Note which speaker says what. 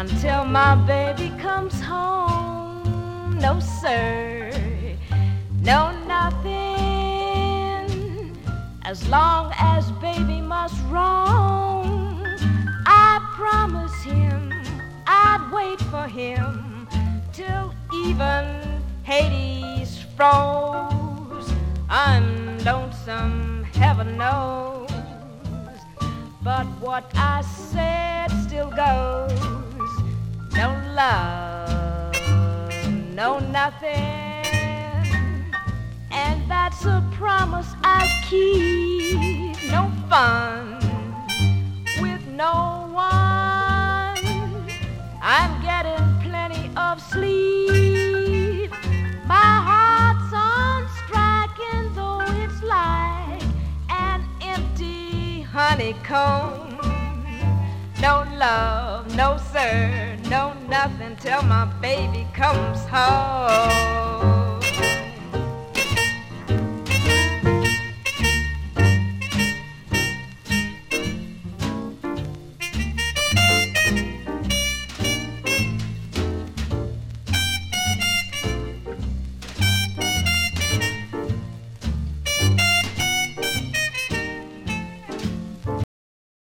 Speaker 1: until my baby comes home. No, sir, no, nothing, as long as baby must roam. I promise him I'd wait for him till even Hades froze. I'm lonesome, heaven knows, but what I said still goes. No love, no nothing, and that's a promise I'll keep. No fun with no one, I'm getting plenty of sleep. My heart's on striking, though it's like an empty honeycomb. No love, no sir, no nothing till my baby comes home.